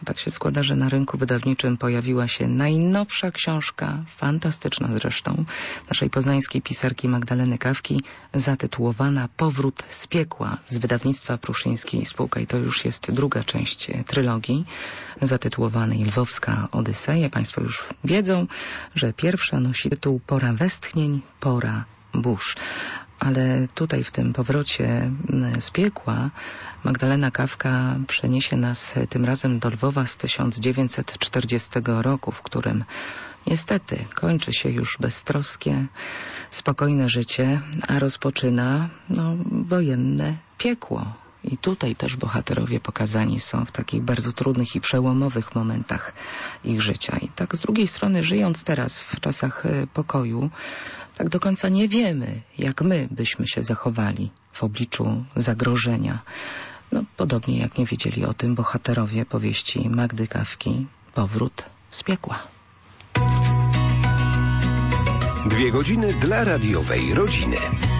Tak się składa, że na rynku wydawniczym pojawiła się najnowsza książka, fantastyczna zresztą, naszej poznańskiej pisarki Magdaleny Kawki, zatytułowana Powrót z piekła, z wydawnictwa Pruszyńskiej Spółka. I to już jest druga część trylogii zatytułowanej Lwowska Odyseja. Państwo już wiedzą, że pierwsza nosi tytuł Pora westchnień, pora burz. Ale tutaj w tym powrocie z piekła Magdalena Kawka przeniesie nas tym razem do Lwowa z 1940 roku, w którym niestety kończy się już beztroskie, spokojne życie, a rozpoczyna wojenne piekło. I tutaj też bohaterowie pokazani są w takich bardzo trudnych i przełomowych momentach ich życia. I tak z drugiej strony, żyjąc teraz w czasach pokoju, tak do końca nie wiemy, jak my byśmy się zachowali w obliczu zagrożenia. Podobnie jak nie wiedzieli o tym bohaterowie powieści Magdy Kawki Powrót z piekła. 2 godziny dla radiowej rodziny.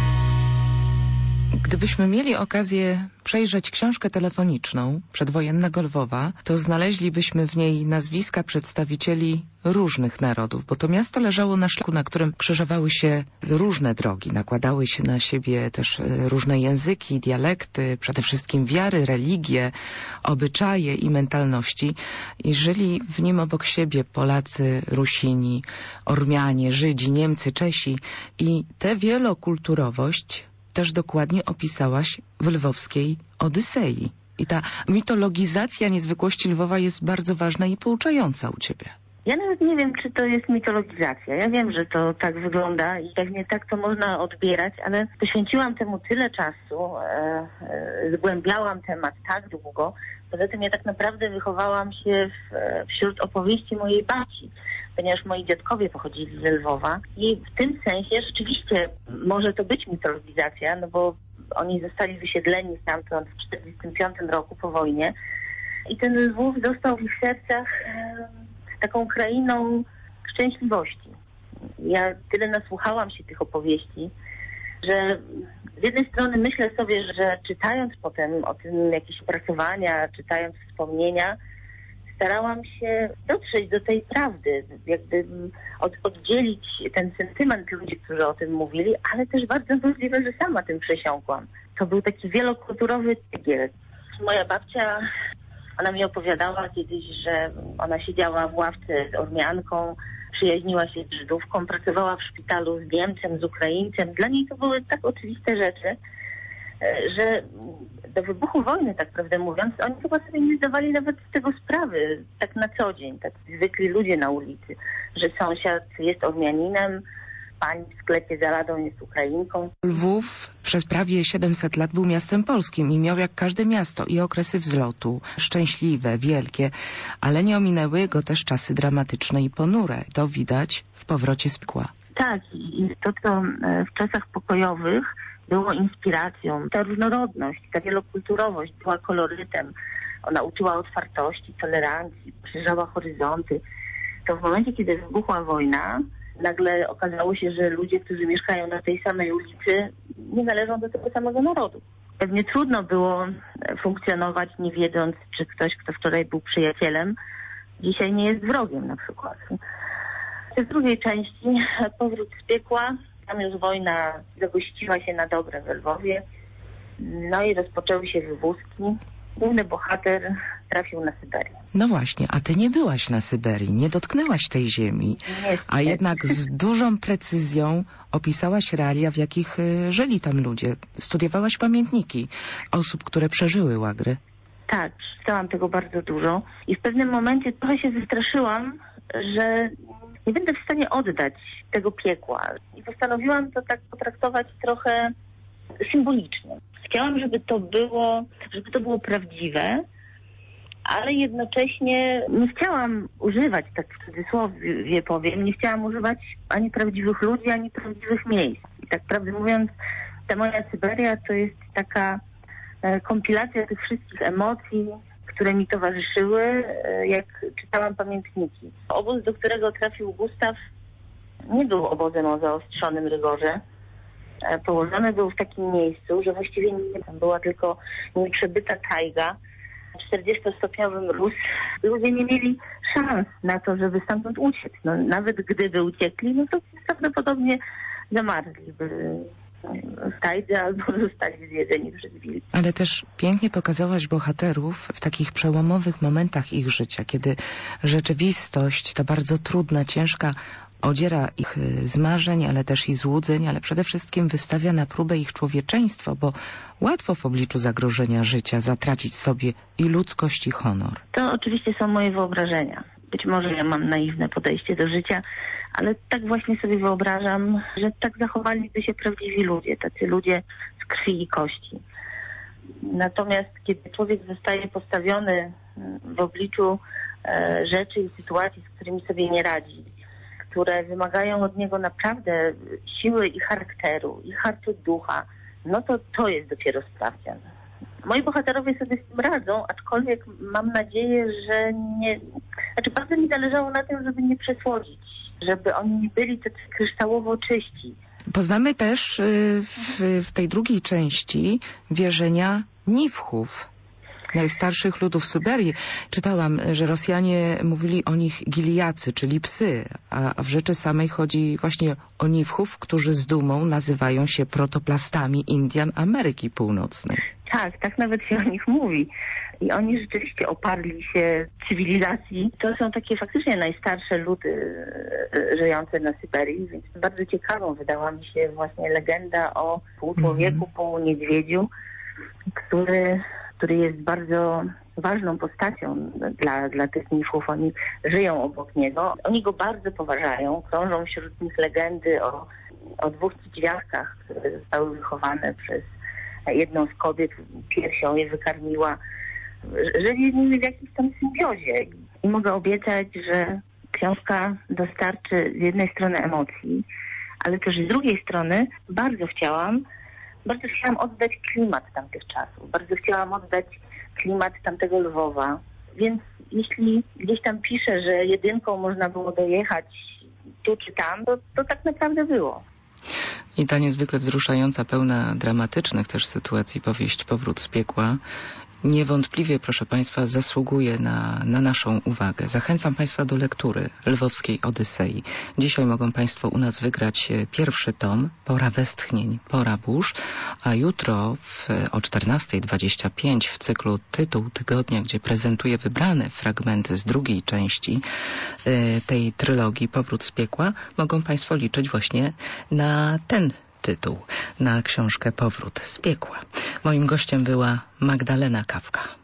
Gdybyśmy mieli okazję przejrzeć książkę telefoniczną przedwojennego Lwowa, to znaleźlibyśmy w niej nazwiska przedstawicieli różnych narodów, bo to miasto leżało na szlaku, na którym krzyżowały się różne drogi, nakładały się na siebie też różne języki, dialekty, przede wszystkim wiary, religie, obyczaje i mentalności. I żyli w nim obok siebie Polacy, Rusini, Ormianie, Żydzi, Niemcy, Czesi i tę wielokulturowość też dokładnie opisałaś w Lwowskiej Odysei. I ta mitologizacja niezwykłości Lwowa jest bardzo ważna i pouczająca u ciebie. Ja nawet nie wiem, czy to jest mitologizacja. Ja wiem, że to tak wygląda i pewnie tak to można odbierać, ale poświęciłam temu tyle czasu, zgłębiałam temat tak długo. Poza tym ja tak naprawdę wychowałam się wśród opowieści mojej babci, ponieważ moi dziadkowie pochodzili ze Lwowa i w tym sensie rzeczywiście może to być mitologizacja, bo oni zostali wysiedleni stamtąd w 1945 roku po wojnie i ten Lwów został w ich sercach taką krainą szczęśliwości. Ja tyle nasłuchałam się tych opowieści, że z jednej strony myślę sobie, że czytając potem o tym jakieś opracowania, czytając wspomnienia, starałam się dotrzeć do tej prawdy, jakby oddzielić ten sentyment ludzi, którzy o tym mówili, ale też bardzo możliwe, że sama tym przesiąkłam. To był taki wielokulturowy tygiel. Moja babcia, ona mi opowiadała kiedyś, że ona siedziała w ławce z Ormianką, przyjaźniła się z Żydówką, pracowała w szpitalu z Niemcem, z Ukraińcem. Dla niej to były tak oczywiste rzeczy, że do wybuchu wojny, tak prawdę mówiąc, oni chyba sobie nie zdawali nawet z tego sprawy, tak na co dzień, tak zwykli ludzie na ulicy, że sąsiad jest Ormianinem, pani w sklepie za ladą jest Ukrainką. Lwów przez prawie 700 lat był miastem polskim i miał jak każde miasto i okresy wzlotu, szczęśliwe, wielkie, ale nie ominęły go też czasy dramatyczne i ponure. To widać w Powrocie z piekła. Tak, i to, co w czasach pokojowych było inspiracją. Ta różnorodność, ta wielokulturowość była kolorytem. Ona uczyła otwartości, tolerancji, poszerzała horyzonty. To w momencie, kiedy wybuchła wojna, nagle okazało się, że ludzie, którzy mieszkają na tej samej ulicy, nie należą do tego samego narodu. Pewnie trudno było funkcjonować, nie wiedząc, czy ktoś, kto wczoraj był przyjacielem, dzisiaj nie jest wrogiem na przykład. W drugiej części Powrót z piekła. Tam już wojna zagościła się na dobre w Lwowie. No i rozpoczęły się wywózki. Główny bohater trafił na Syberię. No właśnie, a ty nie byłaś na Syberii, nie dotknęłaś tej ziemi, a jednak z dużą precyzją opisałaś realia, w jakich żyli tam ludzie. Studiowałaś pamiętniki osób, które przeżyły łagry. Tak, przeczytałam tego bardzo dużo i w pewnym momencie trochę się wystraszyłam, że nie będę w stanie oddać tego piekła. I postanowiłam to tak potraktować trochę symbolicznie. Chciałam, żeby to było prawdziwe, ale jednocześnie nie chciałam używać, tak w cudzysłowie powiem, nie chciałam używać ani prawdziwych ludzi, ani prawdziwych miejsc. I tak prawdę mówiąc, ta moja Syberia to jest taka kompilacja tych wszystkich emocji, które mi towarzyszyły, jak czytałam pamiętniki. Obóz, do którego trafił Gustaw, nie był obozem o zaostrzonym rygorze. Położony był w takim miejscu, że właściwie tam była tylko nieprzebyta tajga, 40-stopniowy mróz, ludzie nie mieli szans na to, żeby stamtąd uciec. No, nawet gdyby uciekli, no to prawdopodobnie zamarzliby w tajdze albo zostali zjedzeni przez wilki. Ale też pięknie pokazałaś bohaterów w takich przełomowych momentach ich życia, kiedy rzeczywistość, ta bardzo trudna, ciężka, odziera ich z marzeń, ale też i złudzeń, ale przede wszystkim wystawia na próbę ich człowieczeństwo, bo łatwo w obliczu zagrożenia życia zatracić sobie i ludzkość, i honor. To oczywiście są moje wyobrażenia. Być może ja mam naiwne podejście do życia, ale tak właśnie sobie wyobrażam, że tak zachowaliby się prawdziwi ludzie, tacy ludzie z krwi i kości. Natomiast kiedy człowiek zostaje postawiony w obliczu rzeczy i sytuacji, z którymi sobie nie radzi, które wymagają od niego naprawdę siły i charakteru, i hartu ducha, no to jest dopiero sprawdzian. Moi bohaterowie sobie z tym radzą, aczkolwiek mam nadzieję, że nie... Znaczy bardzo mi zależało na tym, żeby nie przesłodzić, żeby oni nie byli tacy kryształowo czyści. Poznamy też w tej drugiej części wierzenia Nifchów, najstarszych ludów Syberii. Czytałam, że Rosjanie mówili o nich Gilijacy, czyli psy, a w rzeczy samej chodzi właśnie o Nifchów, którzy z dumą nazywają się protoplastami Indian Ameryki Północnej. Tak nawet się o nich mówi. I oni rzeczywiście oparli się cywilizacji. To są takie faktycznie najstarsze ludy żyjące na Syberii, więc bardzo ciekawą wydała mi się właśnie legenda o pół człowieku, pół niedźwiedziu, który jest bardzo ważną postacią dla tych Nifchów. Oni żyją obok niego. Oni go bardzo poważają. Krążą wśród nich legendy o dwóch niedźwiadkach, które zostały wychowane przez jedną z kobiet, piersią je wykarmiła. Żyli z nimi w jakimś tam symbiozie. I mogę obiecać, że książka dostarczy z jednej strony emocji, ale też z drugiej strony bardzo chciałam oddać klimat tamtych czasów. Bardzo chciałam oddać klimat tamtego Lwowa. Więc jeśli gdzieś tam piszę, że jedynką można było dojechać tu czy tam, to tak naprawdę było. I ta niezwykle wzruszająca, pełna dramatycznych też sytuacji powieść Powrót z piekła niewątpliwie, proszę Państwa, zasługuje na naszą uwagę. Zachęcam Państwa do lektury Lwowskiej Odysei. Dzisiaj mogą Państwo u nas wygrać pierwszy tom, Pora westchnień, Pora burz, a jutro o 14:25 w cyklu Tytuł Tygodnia, gdzie prezentuję wybrane fragmenty z drugiej części tej trylogii Powrót z piekła, mogą Państwo liczyć właśnie na ten tytuł, na książkę Powrót z piekła. Moim gościem była Magdalena Kawka.